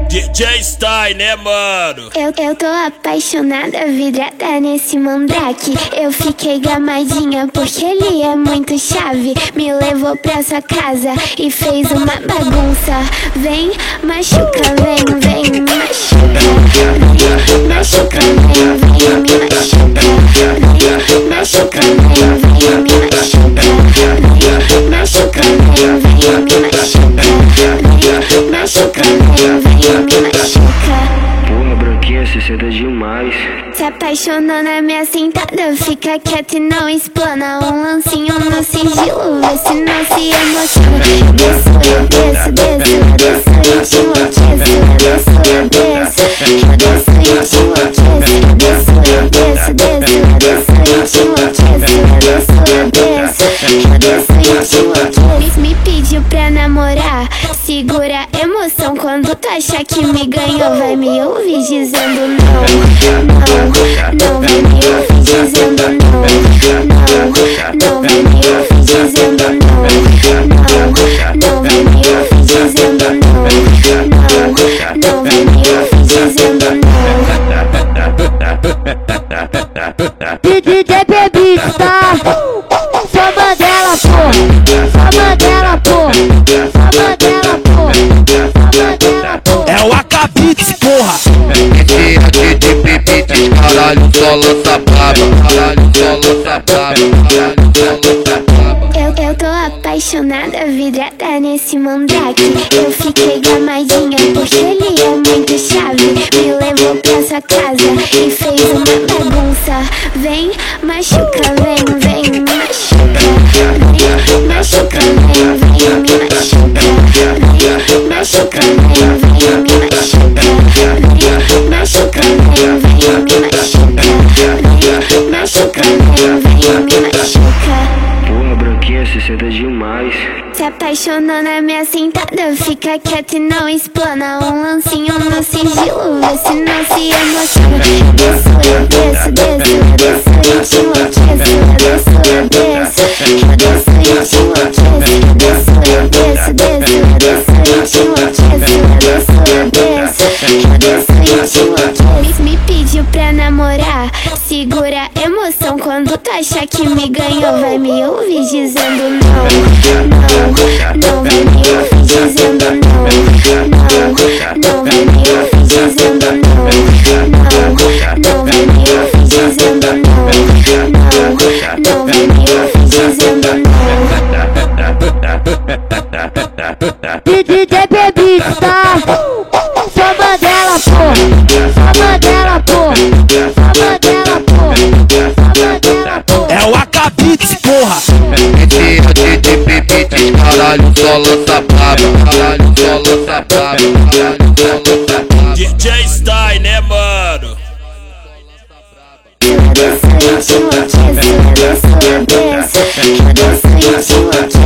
DJ Style, né, mano? Eu tô apaixonada, vidrada nesse mandrake. Eu fiquei gamadinha porque ele é muito chave. Me levou pra sua casa e fez uma bagunça. Vem, machuca, vem, me machuca. Vem, machuca, vem, me machuca. Vem, machuca, vem, me machuca. Vem, machuca, vem, me machuca. Vem, machuca, vem, me machuca. Porra, branquinha, cê ceda demais. Se apaixonou na minha sentada, fica quieto e não explana. Um lancinho no sigilo, vê se não se emociona. Desço, eu desço, desço, eu te enlouqueço. Desço, eu desço, eu te enlouqueço. Desço, eu desço, eu te enlouqueço. Desço, eu desço, eu te enlouqueço. Me pediu pra namorar, segura a emoção. Quando tu achar que me ganhou, vai me ouvir dizendo não, não vai me ouvir dizendo não, não vai me ouvir dizendo não, não vai me ouvir dizendo não, não vai me ouvir dizendo não. DJ Bebitos, tá? Só Mandela, pô. Só Mandela, pô. Só Mandela, pô. Só Mandela, pô. É o Acabits, porra. Esse aqui de Bebitos, caralho, só lança braba. Caralho, só lança braba. Caralho, só lança braba. Eu tô apaixonada, vidrada nesse mandrake. Eu fiquei gamadinha porque ele é muito chave. Me levou pra sua casa e fez uma bagunça. Vem, machuca, vem, me machuca. Vem, machuca, vem, me machuca. Vem, machuca, vem, me machuca. Vem, machuca, vem, me machuca. Vem, machuca, vem, me machuca. Porra, branquinha, cê ceda demais. Se apaixonou na minha sentada, fica quieto e não explana. Um lancinho no sigilo, vê se não se emociona. Desço, eu desço, eu te enlouqueço. Desço, eu desço, eu te enlouqueço. Desço, eu desço, eu te enlouqueço. Desço, eu desço, eu te enlouqueço. Me pediu pra namorar, segura a emoção. Quando tu achar que me ganhou, vai me ouvir dizendo não, não vai me ouvir dizendo não, não vai me ouvir dizendo não, não vai me ouvir dizendo não, não vai me ouvir dizendo não. DJ Bebitos, tá? Só Mandela, pô. Só Mandela, pô. Só Mandela, pô. Só Mandela, pô. É o Acabits, porra. Esse aqui de Bebitos, caralho, só lança braba. Caralho, só lança braba. Caralho, só lança braba. DJ Style, né, mano? Eu desço, eu te enlouqueço. Eu desço, eu te enlouqueço.